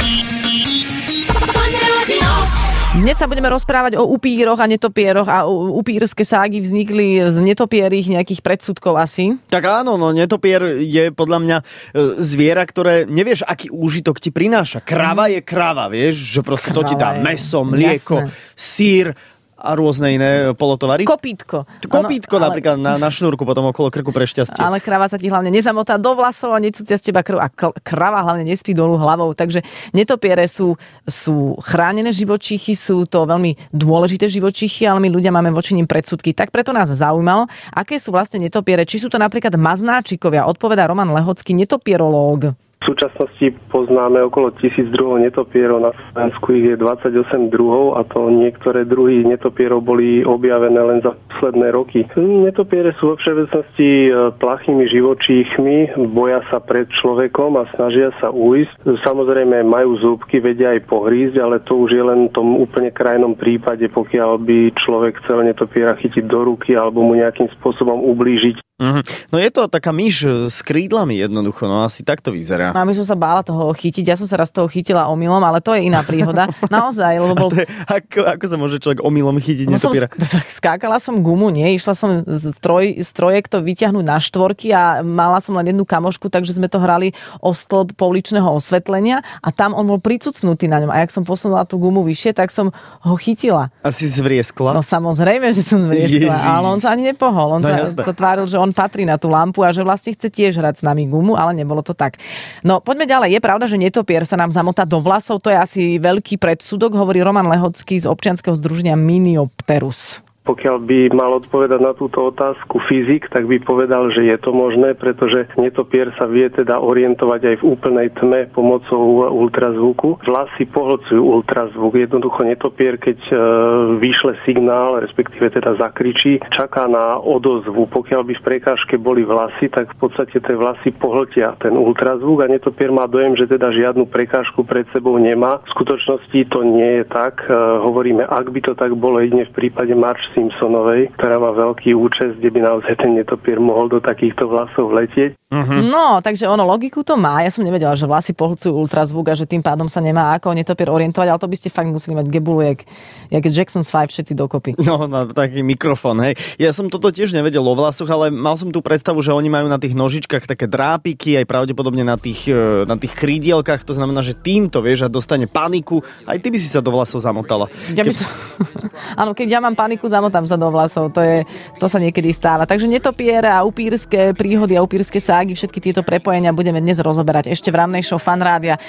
Dnes sa budeme rozprávať o upíroch a netopieroch a upírske ságy vznikli z netopierých nejakých predsudkov asi. Tak áno, no netopier je podľa mňa zviera, ktoré nevieš, aký úžitok ti prináša. Krava je krava, vieš, že proste to ti dá mäso, mlieko, sír a rôzne iné polotovary. Kopítko. Kopítko ale napríklad na šnúrku potom okolo krku pre šťastie. Ale krava sa ti hlavne nezamotá do vlasov a necúcia z teba krv a krava hlavne nespí dolu hlavou. Takže netopiere sú chránené živočíchy, sú to veľmi dôležité živočíchy, ale my ľudia máme voči nim predsudky. Tak preto nás zaujímalo, aké sú vlastne netopiere. Či sú to napríklad maznáčikovia, odpovedá Roman Lehocký, netopierológ. V súčasnosti poznáme okolo 1000 druhov netopierov, na Slovensku ich je 28 druhov a to niektoré druhy netopierov boli objavené len za posledné roky. Netopiere sú vo všeobecnosti plachými živočíchmi, boja sa pred človekom a snažia sa ujsť. Samozrejme majú zúbky, vedia aj pohrízť, ale to už je len v tom úplne krajnom prípade, pokiaľ by človek chcel netopiera chytiť do ruky alebo mu nejakým spôsobom ublížiť. No je to taká myš s krídlami jednoducho, no asi tak to vyzerá. Mami som sa bála toho chytiť, ja som sa raz toho chytila omylom, ale to je iná príhoda. Naozaj, lebo bol... Ako sa môže človek omylom chytiť netopiera? Skákala som gumu, išla som z trojek to vyťahnuť na štvorky a mala som len jednu kamošku, takže sme to hrali o stĺp pouličného osvetlenia a tam on bol pricucnutý na ňom a jak som posunula tú gumu vyššie, tak som ho chytila. A si zvrieskla? No samozrejme, že som zvrieskla, ale on sa ani nepohol. On sa tváril, že on patrí na tú lampu a že vlastne chce tiež hrať s nami gumu, ale nebolo to tak. No, poďme ďalej. Je pravda, že netopier sa nám zamotá do vlasov, to je asi veľký predsudok, hovorí Roman Lehocký z občianskeho združenia Miniopterus. Pokiaľ by mal odpovedať na túto otázku fyzik, tak by povedal, že je to možné, pretože netopier sa vie teda orientovať aj v úplnej tme pomocou ultrazvuku. Vlasy pohlcujú ultrazvuk. Jednoducho netopier, keď vyšle signál, respektíve teda zakričí, čaká na odozvu. Pokiaľ by v prekážke boli vlasy, tak v podstate tie vlasy pohltia ten ultrazvuk a netopier má dojem, že teda žiadnu prekážku pred sebou nemá. V skutočnosti to nie je tak. Hovoríme, ak by to tak bolo jedine v prípade Simpsonovej, ktorá má veľký účes, kde by naozaj ten netopier mohol do takýchto vlasov letieť. No, takže ono logiku to má. Ja som nevedela, že vlasy pohlcujú ultrazvuk a že tým pádom sa nemá ako netopier orientovať, ale to by ste fakt museli mať gebulu, jak Jackson's 5 všetci dokopy. No, na taký mikrofón, hej. Ja som toto tiež nevedel o vlasoch, ale mal som tú predstavu, že oni majú na tých nožičkách také drápiky, aj pravdepodobne na tých krídielkach, to znamená, že týmto vieš a dostane paniku. Aj ty by si sa do vlasov zamotala. Áno, keď ja mám paniku, zamotám sa do vlasov. To sa niekedy stáva. Takže netopiere a upírske príhody a upírske ságy, všetky tieto prepojenia budeme dnes rozoberať ešte v rannej show Fan Rádia.